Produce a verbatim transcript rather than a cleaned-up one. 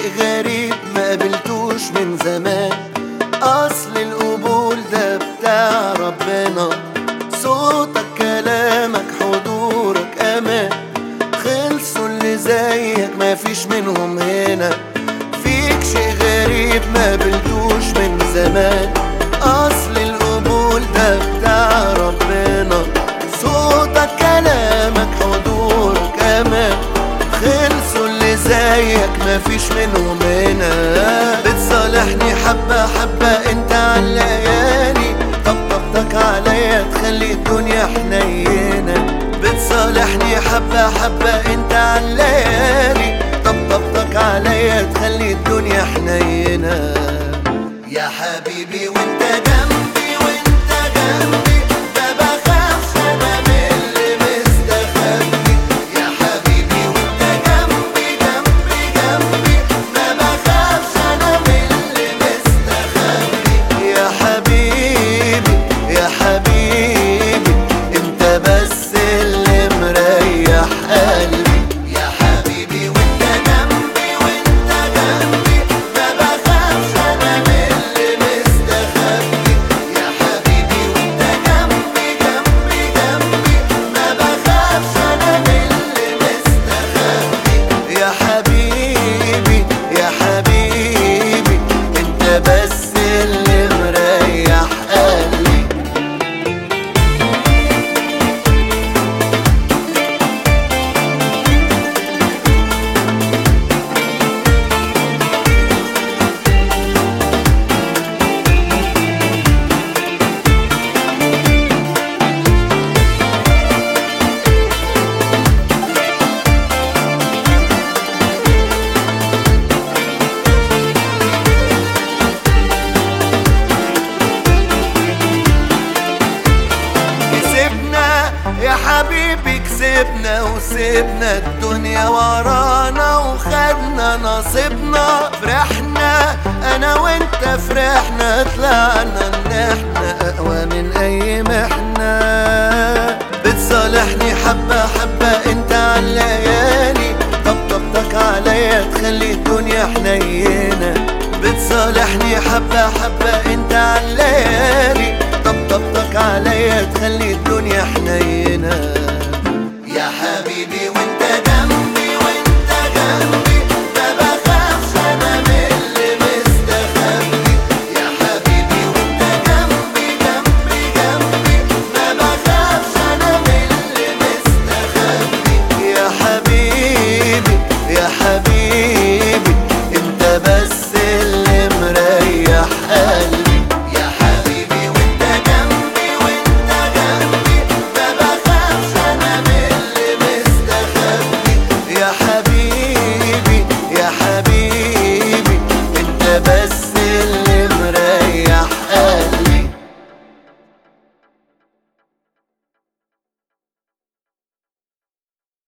غريب ما قابلتوش من زمان، اصل القبول ده بتاع ربنا. صوتك كلامك حضورك امان، خلصوا اللي زيك ما فيش منهم هنا. فيك شي غريب ما قابلتوش من زمان، اصل القبول ده بتاع ربنا. صوتك كلامك حضورك امان، خلصوا اللي زيك ما فيش منهم هنا. بتصالحني حبة حبة انت عالليالي، طبطبتك عليا تخلي الدنيا حنينة. بتصالحني حبة حبة انت عالليالي، طبطبتك عليا تخلي الدنيا حنينة. يا حبيبي وانت جنبي وانت جنبي ما بخافش انا من اللي مستخبي. يا حبيبي وانت جنبي جنبي جنبي ما بخافش انا من اللي مستخبي. يا حبيبي يا حبيبي انت بس اللي مريح قلبي. يا حبيبي وانت جنبي وانت جنبي ما بخافش انا من اللي مستخبي. يا حبيبي وانت جنبي جنبي جنبي ما بخافش انا من اللي مستخبي. يا حبيبي يا حبيبي انت بس اللي مريح قلبي. يا حبيبي كسبنا وسيبنا الدنيا ورانا وخدنا نصيبنا. فرحنا انا وانت فرحنا، طلعنا ان احنا اقوى من اي محنة. بتصالحني حبة حبة انت عالليالي، طبطبتك عليا تخلي الدنيا حنينة. بتصالحني حبة حبة انت عالليالي، طبطبتك عليا تخلي الدنيا حنينة. يا حبيبي وانت